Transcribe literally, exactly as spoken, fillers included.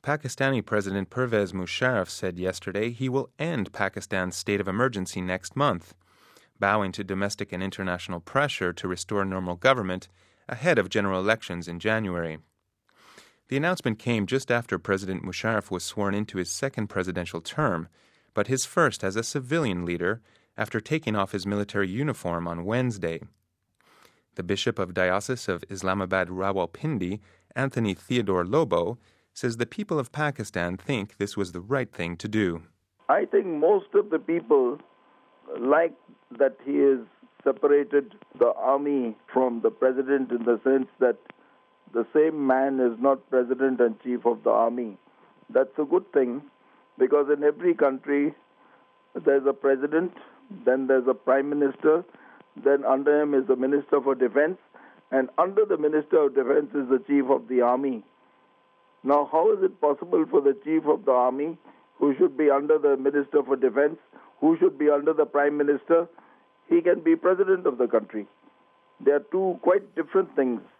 Pakistani President Pervez Musharraf said yesterday he will end Pakistan's state of emergency next month, bowing to domestic and international pressure to restore normal government ahead of general elections in January. The announcement came just after President Musharraf was sworn into his second presidential term, but his first as a civilian leader after taking off his military uniform on Wednesday. The Bishop of Diocese of Islamabad Rawalpindi, Anthony Theodore Lobo, says the people of Pakistan think this was the right thing to do. I think most of the people like that he has separated the army from the president in the sense that the same man is not president and chief of the army. That's a good thing because in every country there's a president, then there's a prime minister, then under him is the minister for defense, and under the minister of defense is the chief of the army. Now, how is it possible for the chief of the army, who should be under the minister for defense, who should be under the prime minister, he can be president of the country? They are two quite different things.